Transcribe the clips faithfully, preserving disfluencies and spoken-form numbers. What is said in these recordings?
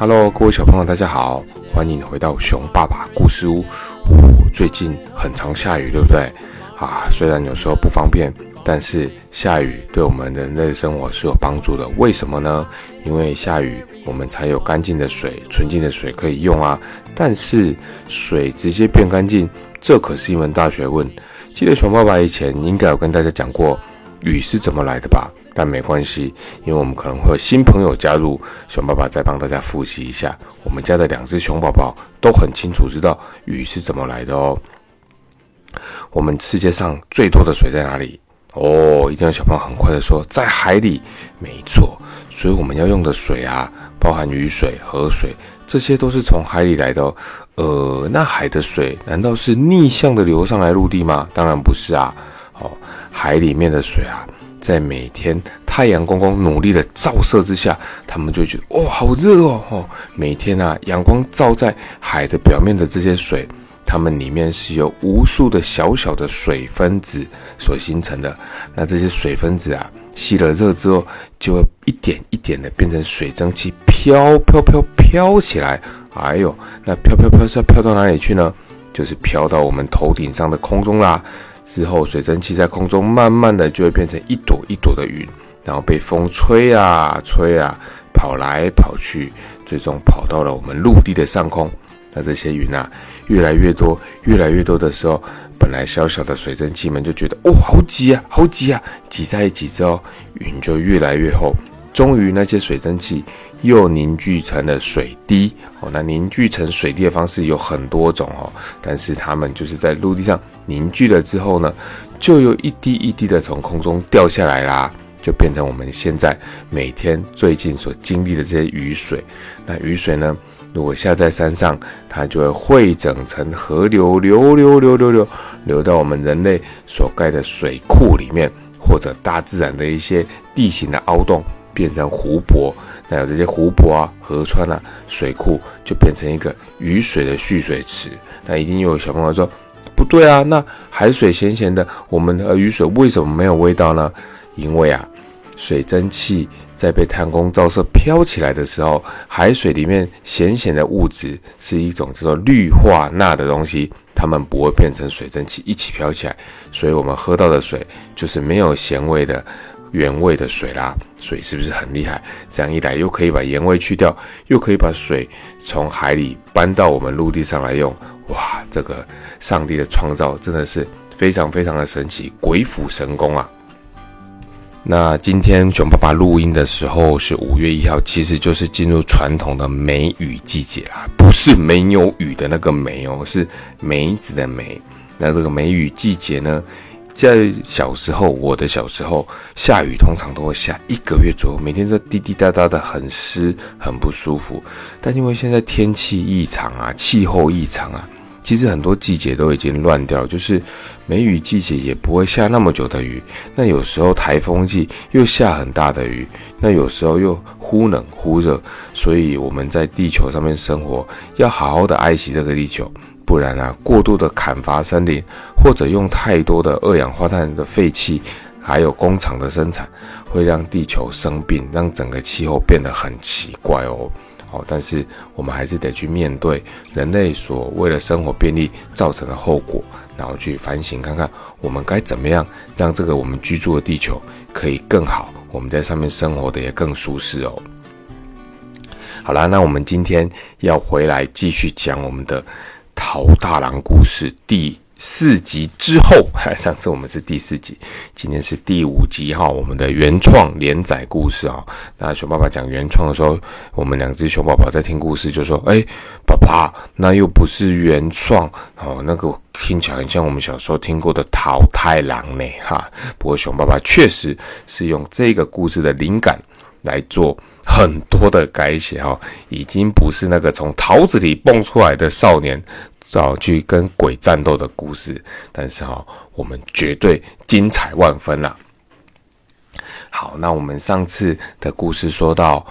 Hello， 各位小朋友，大家好，欢迎回到熊爸爸故事屋。哦，最近很常下雨，对不对？啊，虽然有时候不方便，但是下雨对我们人类的生活是有帮助的。为什么呢？因为下雨，我们才有干净的水、纯净的水可以用啊。但是水直接变干净，这可是一门大学问。记得熊爸爸以前应该有跟大家讲过雨是怎么来的吧？但没关系，因为我们可能会有新朋友加入，熊爸爸再帮大家复习一下。我们家的两只熊宝宝都很清楚知道雨是怎么来的哦。我们世界上最多的水在哪里？哦，一定有小朋友很快的说，在海里。没错，所以我们要用的水啊，包含雨水、河水，这些都是从海里来的哦。呃，那海的水难道是逆向的流上来陆地吗？当然不是啊。哦，海里面的水啊，在每天太阳公公努力的照射之下，他们就觉得哦，好热哦！哦，每天啊，阳光照在海的表面的这些水，它们里面是由无数的小小的水分子所形成的。那这些水分子啊，吸了热之后，就会一点一点的变成水蒸气，飘飘飘飘起来。哎呦，那飘飘飘是要飘到哪里去呢？就是飘到我们头顶上的空中啦。之后，水蒸气在空中慢慢的就会变成一朵一朵的云，然后被风吹啊吹啊，跑来跑去，最终跑到了我们陆地的上空。那这些云啊，越来越多，越来越多的时候，本来小小的水蒸气们就觉得哦，好挤啊，好挤啊，挤在一起之后，云就越来越厚。终于，那些水蒸气又凝聚成了水滴哦。那凝聚成水滴的方式有很多种哦，但是它们就是在陆地上凝聚了之后呢，就有一滴一滴的从空中掉下来啦，就变成我们现在每天最近所经历的这些雨水。那雨水呢，如果下在山上，它就会汇整成河流，流流流流流流到我们人类所盖的水库里面，或者大自然的一些地形的凹洞，变成湖泊。那有这些湖泊啊、河川啊、水库，就变成一个雨水的蓄水池。那一定又有小朋友说，不对啊，那海水咸咸的，我们的雨水为什么没有味道呢？因为啊，水蒸气在被太阳光照射飘起来的时候，海水里面咸咸的物质是一种叫做氯化钠的东西，它们不会变成水蒸气一起飘起来，所以我们喝到的水就是没有咸味的原味的水啦。水是不是很厉害？这样一来，又可以把盐味去掉，又可以把水从海里搬到我们陆地上来用。哇，这个上帝的创造真的是非常非常的神奇，鬼斧神工啊！那今天熊爸爸录音的时候是五月一号，其实就是进入传统的梅雨季节啦，不是没有雨的那个梅哦，是梅子的梅。那这个梅雨季节呢，在小时候，我的小时候下雨通常都会下一个月左右，每天都滴滴答答的，很湿，很不舒服。但因为现在天气异常啊，气候异常啊，其实很多季节都已经乱掉了，就是梅雨季节也不会下那么久的雨。那有时候台风季又下很大的雨，那有时候又忽冷忽热。所以我们在地球上面生活，要好好的爱惜这个地球。不然啊，过度的砍伐森林，或者用太多的二氧化碳的废气，还有工厂的生产，会让地球生病，让整个气候变得很奇怪哦。哦，但是我们还是得去面对人类所为了生活便利造成的后果，然后去反省看看，我们该怎么样让这个我们居住的地球可以更好，我们在上面生活的也更舒适哦。好啦，那我们今天要回来继续讲我们的桃大郎故事第四集之后，上次我们是第四集，今天是第五集哈，我们的原创连载故事啊。那熊爸爸讲原创的时候，我们两只熊宝宝在听故事就说：“哎，爸爸，那又不是原创哦，那个听起来很像我们小时候听过的桃太郎呢哈。”不过熊爸爸确实是用这个故事的灵感来做很多的改写哈，已经不是那个从桃子里蹦出来的少年找去跟鬼战斗的故事，但是哈，我们绝对精彩万分啦。好，那我们上次的故事说到，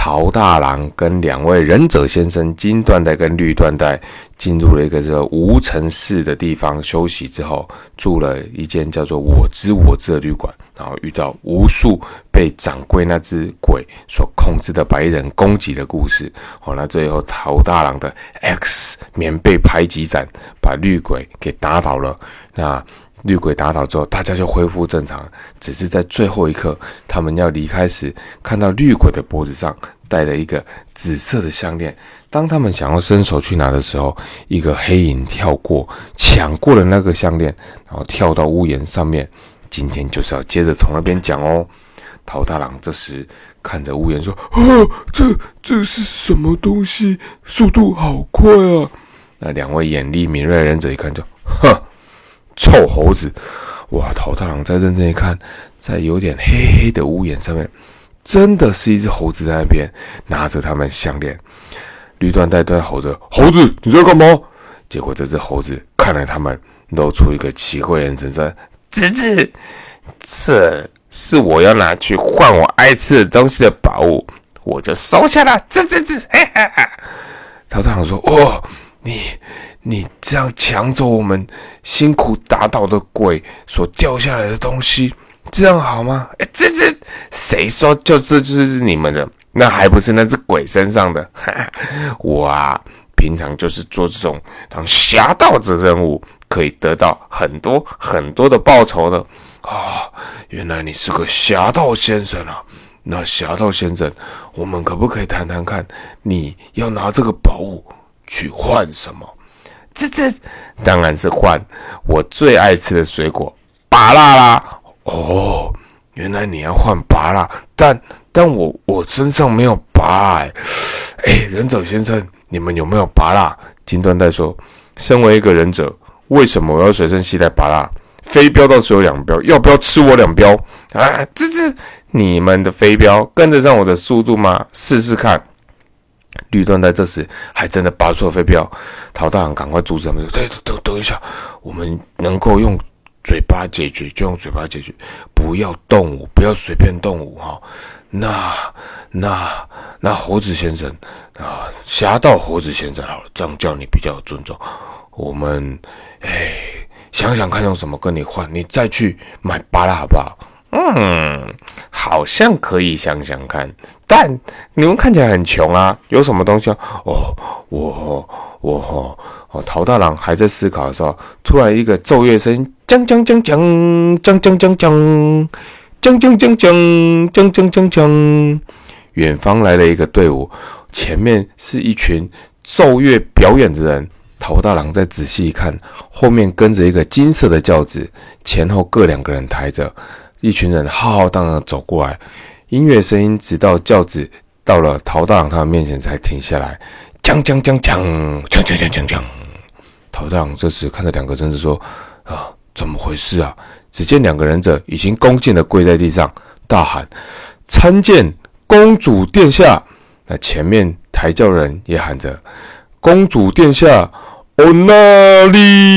桃大郎跟两位忍者先生金缎带跟绿缎带进入了一个这个无尘室的地方休息之后，住了一间叫做我知我知的旅馆，然后遇到无数被掌柜那只鬼所控制的白衣人攻击的故事。哦，那最后桃大郎的 X 棉被排挤斩把绿鬼给打倒了。那绿鬼打倒之后，大家就恢复正常，只是在最后一刻，他们要离开时，看到绿鬼的脖子上戴了一个紫色的项链。当他们想要伸手去拿的时候，一个黑影跳过，抢过了那个项链，然后跳到屋檐上面。今天就是要接着从那边讲哦。桃大郎这时看着屋檐说：“啊，这这是什么东西？速度好快啊！”那两位眼力敏锐的忍者一看就，哼。臭猴子！哇！桃大郎再认真一看，在有点黑黑的屋檐上面，真的是一只猴子在那边拿着他们项链。绿缎带对吼着：“猴子，你在干嘛？”结果这只猴子看了他们，露出一个奇怪的眼神说：“侄子，这是我要拿去换我爱吃的东西的宝物，我就收下了。”吱吱吱！哈哈哈！桃大郎说：“哦，你。”你这样抢走我们辛苦打倒的鬼所掉下来的东西，这样好吗？哎，这这谁说就这就是你们的？那还不是那只鬼身上的？哈哈，我啊，平常就是做这种当侠盗的任务，可以得到很多很多的报酬的。啊，原来你是个侠盗先生啊！那侠盗先生，我们可不可以谈谈看，你要拿这个宝物去换什么？这这当然是换我最爱吃的水果芭乐啦！哦，原来你要换芭乐，但但我我身上没有芭乐。哎，忍者先生，你们有没有芭乐？金缎带说，身为一个忍者，为什么我要随身携带芭乐？飞镖倒是有两镖，要不要吃我两镖？啊，这这你们的飞镖跟得上我的速度吗？试试看。绿缎带这时还真的拔出了飞镖，桃大郎赶快阻止他们说：“等等等一下，我们能够用嘴巴解决就用嘴巴解决，不要动武，不要随便动武哈。那那那猴子先生啊，侠盗猴子先生好了，这样叫你比较有尊重。我们哎，想想看用什么跟你换，你再去买芭乐好不好？”嗯，好像可以想想看，但你们看起来很穷啊，有什么东西啊？哦，我我哦，桃大郎还在思考的时候，突然一个奏乐声，将将将将将将将将将将将将将将将将，远方来了一个队伍，前面是一群奏乐表演的人。桃大郎再仔细一看，后面跟着一个金色的轿子，前后各两个人抬着。一群人浩浩荡荡走过来，音乐声音直到轿子到了桃大郎他们面前才停下来。锵锵锵锵锵锵锵锵锵！桃大郎这时看着两个忍者说：“啊，怎么回事啊？”只见两个忍者已经恭敬地跪在地上，大喊：“参见公主殿下！”那前面抬轿人也喊着：“公主殿下，欧那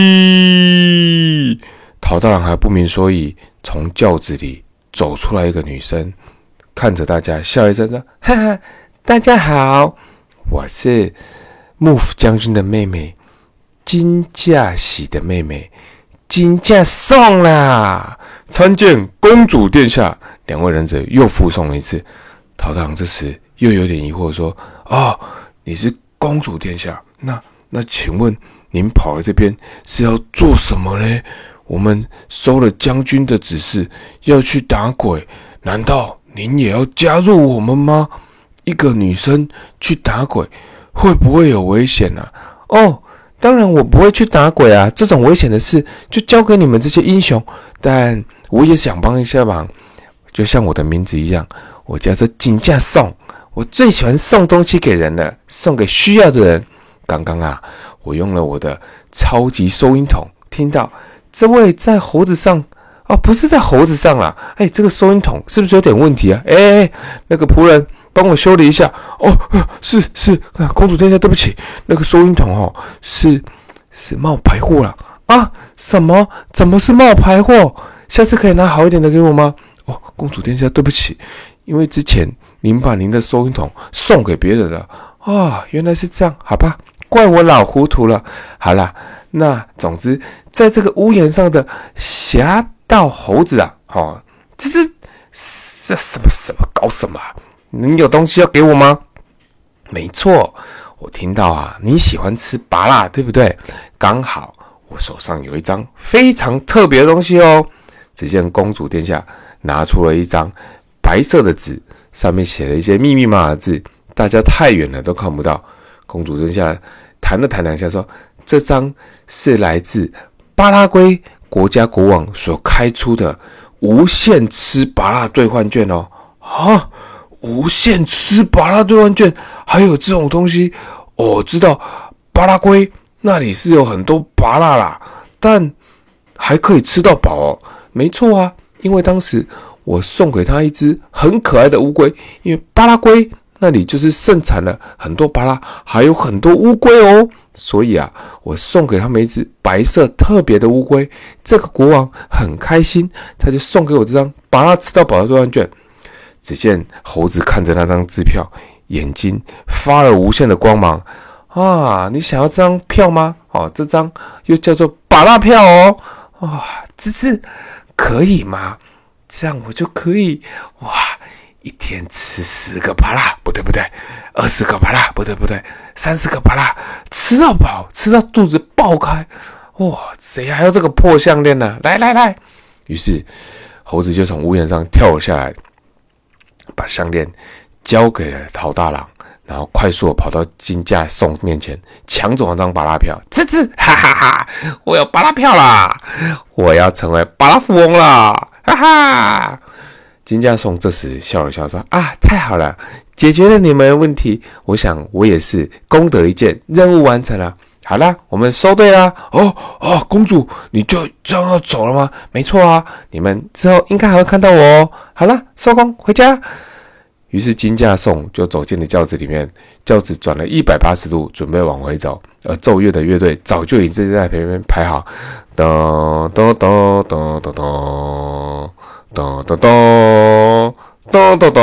里！”桃大郎还不明所以，从轿子里走出来一个女生，看着大家笑一声说：“哈哈，大家好，我是幕府将军的妹妹，金架喜的妹妹，金架送啦！参见公主殿下。”两位忍者又附送了一次。桃大郎这时又有点疑惑说：“哦，你是公主殿下，那那请问您跑来这边是要做什么呢？我们收了将军的指示，要去打鬼，难道您也要加入我们吗？一个女生去打鬼，会不会有危险啊？”“哦，当然我不会去打鬼啊，这种危险的事就交给你们这些英雄。但我也想帮一下忙，就像我的名字一样，我叫做金架送，我最喜欢送东西给人了，送给需要的人。刚刚啊，我用了我的超级收音筒，听到这位在猴子上，哦，不是在猴子上啦，哎，这个收音筒是不是有点问题啊？哎哎，那个仆人帮我修理一下。哦，是是，啊，公主殿下，对不起，那个收音筒哦，是是冒牌货啦。啊，什么？怎么是冒牌货？下次可以拿好一点的给我吗？哦，公主殿下，对不起，因为之前您把您的收音筒送给别人了啊？原来是这样，好吧，怪我老糊涂了。好啦，那总之，在这个屋檐上的侠盗猴子啊，哦，这是这什么什么搞什么、啊？你有东西要给我吗？没错，我听到啊，你喜欢吃芭乐，对不对？刚好我手上有一张非常特别的东西哦。只见公主殿下拿出了一张白色的纸，上面写了一些密密麻麻的字，大家太远了都看不到。公主殿下弹了弹两下，说：“这张是来自巴拉圭国家国王所开出的无限吃芭乐兑换券哦。”啊，无限吃芭乐兑换券，还有这种东西？我、哦、知道巴拉圭那里是有很多芭乐啦，但还可以吃到饱哦。没错啊，因为当时我送给他一只很可爱的乌龟，因为巴拉圭那里就是盛产了很多芭乐，还有很多乌龟哦，所以啊，我送给他们一只白色特别的乌龟。这个国王很开心，他就送给我这张芭乐吃到饱的兑换券。只见猴子看着那张支票，眼睛发了无限的光芒啊！你想要这张票吗？哦，这张又叫做芭乐票哦。哇，这次可以吗？这样我就可以哇！一天吃十个芭乐，不对不对，二十个芭乐，不对不对，三十个芭乐，吃到饱，吃到肚子爆开，哇！谁还要这个破项链呢？来来来！于是猴子就从屋檐上跳了下来，把项链交给了桃大郎，然后快速地跑到金架颂面前，抢走那张芭乐票。吱吱，哈哈哈！我有芭乐票啦！我要成为芭乐富翁啦！哈哈！金架颂这时笑了笑说：“啊，太好了，解决了你们的问题。我想我也是功德一件，任务完成了。好啦，我们收队啦。哦哦，公主，你就这样要走了吗？没错啊，你们之后应该还会看到我哦。好啦，收工回家。”于是金架颂就走进了轿子里面，轿子转了一百八十度，准备往回走。而奏乐的乐队早就已经在旁边排好，噔噔噔噔噔噔。咚咚咚咚咚咚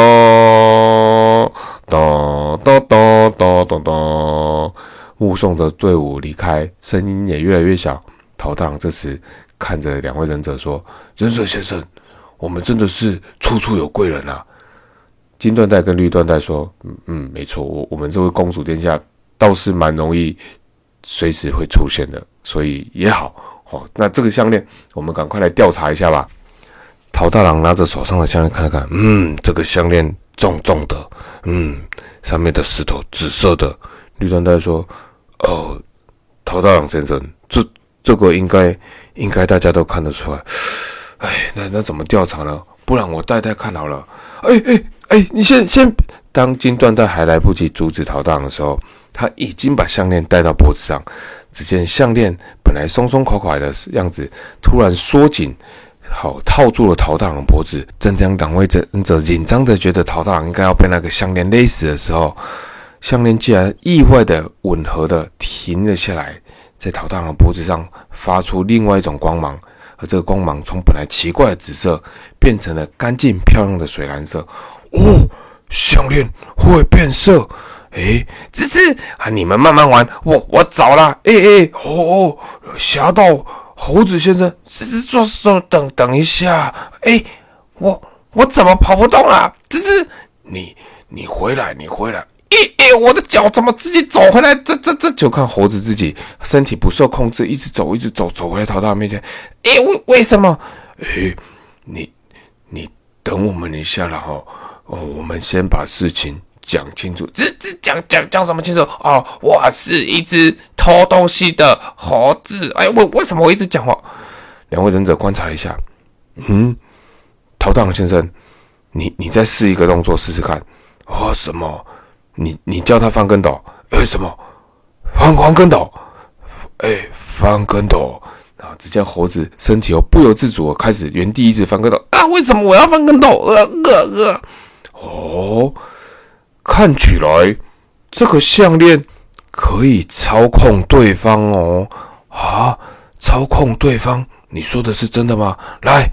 咚咚咚咚咚咚，目送着队伍离开，声音也越来越小。桃大郎这时看着两位忍者说：“忍者先生，我们真的是处处有贵人啊！”金缎带跟绿缎带说：“嗯嗯，没错，我我们这位公主殿下倒是蛮容易随时会出现的，所以也好。哦，那这个项链，我们赶快来调查一下吧。”桃大郎拿着手上的项链看了看，嗯，这个项链重重的，嗯，上面的石头紫色的。绿缎带说：“哦，桃大郎先生，这这个应该应该大家都看得出来。哎，那那怎么调查呢？不然我带带看好了。”哎哎哎，你先先，当金缎带还来不及阻止桃大郎的时候，他已经把项链戴到脖子上。只见项链本来松松垮垮的样子，突然缩紧。好，套住了桃大郎的脖子。正当两位忍者紧张的觉得桃大郎应该要被那个项链勒死的时候，项链竟然意外的吻合的停了下来，在桃大郎的脖子上发出另外一种光芒，而这个光芒从本来奇怪的紫色变成了干净漂亮的水蓝色。哦，项链会变色！哎，吱吱啊，你们慢慢玩，我我找了。哎哎，哦哦，侠盗猴子先生，吱吱坐坐，等等一下。哎，我我怎么跑不动了？吱吱，你你回来，你回来。哎哎，我的脚怎么自己走回来？这这这，就看猴子自己身体不受控制，一直走，一直走，走回来桃大郎面前。哎，为为什么？哎，你你等我们一下了哈。哦，我们先把事情讲清楚。这这讲讲讲什么清楚？哦，我是一只偷东西的猴子。哎，为为什么我一直讲话？两位忍者观察了一下，嗯，桃大郎先生，你你再试一个动作试试看。哦，什么？你你叫他翻跟斗？哎，什么？翻翻跟斗？哎，翻跟斗。然后只见猴子身体又不由自主的开始原地一直翻跟斗啊！为什么我要翻跟斗？呃呃呃。哦，看起来这个项链可以操控对方哦。啊，操控对方，你说的是真的吗？来，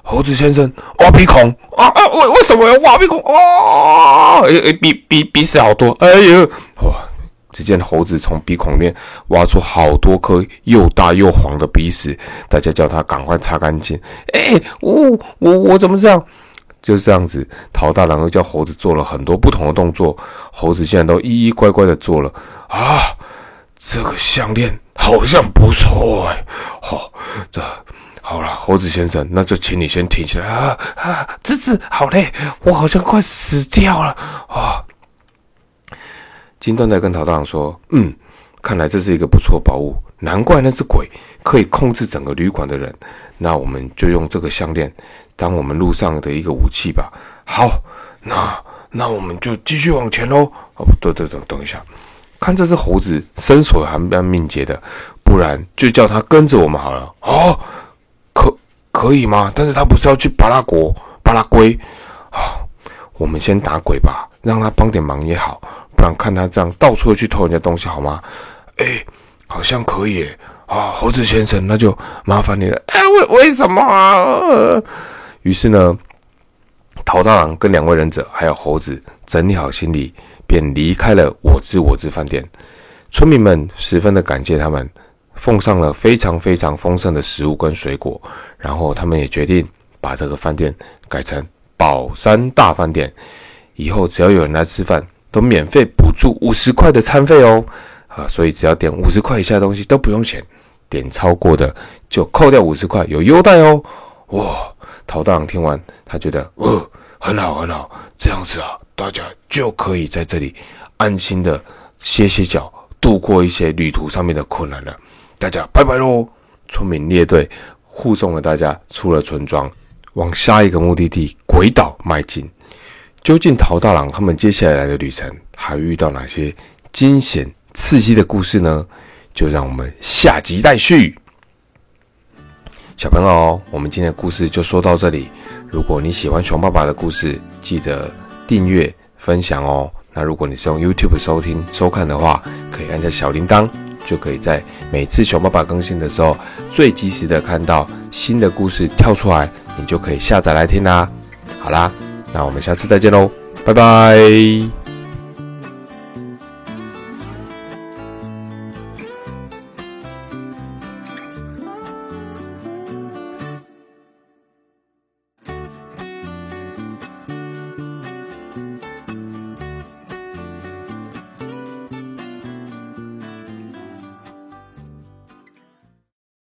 猴子先生挖鼻孔啊啊！为为什么要挖鼻孔啊？哎哎，鼻鼻鼻屎好多！哎呦，哇！只见猴子从鼻孔里面挖出好多颗又大又黄的鼻屎，大家叫他赶快擦干净。哎，我我我怎么这样？就是这样子，陶大郎又叫猴子做了很多不同的动作，猴子现在都一一乖乖的做了啊。这个项链好像不错哎，好、哦，这好了，猴子先生，那就请你先停下来啊啊！芝芝，好累，我好像快死掉了啊。金缎带跟陶大郎说：“嗯，看来这是一个不错宝物，难怪那只鬼可以控制整个旅馆的人。那我们就用这个项链当我们路上的一个武器吧。好，那那我们就继续往前喽。哦，不对对对，等一下，看这只猴子身手还蛮敏捷的，不然就叫他跟着我们好了。哦，可可以吗？但是他不是要去巴拉国、巴拉圭啊？我们先打鬼吧，让他帮点忙也好。”不然看他这样到处去偷人家东西好吗？哎，好像可以耶啊，猴子先生，那就麻烦你了。哎，为为什么啊？于是呢，陶大郎跟两位忍者还有猴子整理好行李，便离开了我知我知饭店。村民们十分的感谢他们，奉上了非常非常丰盛的食物跟水果，然后他们也决定把这个饭店改成宝山大饭店，以后只要有人来吃饭，都免费补助五十块的餐费哦，啊，所以只要点五十块以下的东西都不用钱，点超过的就扣掉五十块，有优待哦。哇，陶大郎听完，他觉得，呃，很好很好，这样子啊，大家就可以在这里安心的歇歇脚，度过一些旅途上面的困难了。大家拜拜喽！村民列队护送了大家出了村庄，往下一个目的地鬼岛迈进。究竟陶大郎他们接下来的旅程还遇到哪些惊险刺激的故事呢？就让我们下集待续。小朋友，我们今天的故事就说到这里。如果你喜欢熊爸爸的故事，记得订阅分享哦。那如果你是用 YouTube 收听收看的话，可以按下小铃铛，就可以在每次熊爸爸更新的时候最及时的看到新的故事跳出来，你就可以下载来听啦。好啦，那我们下次再见喽，拜拜。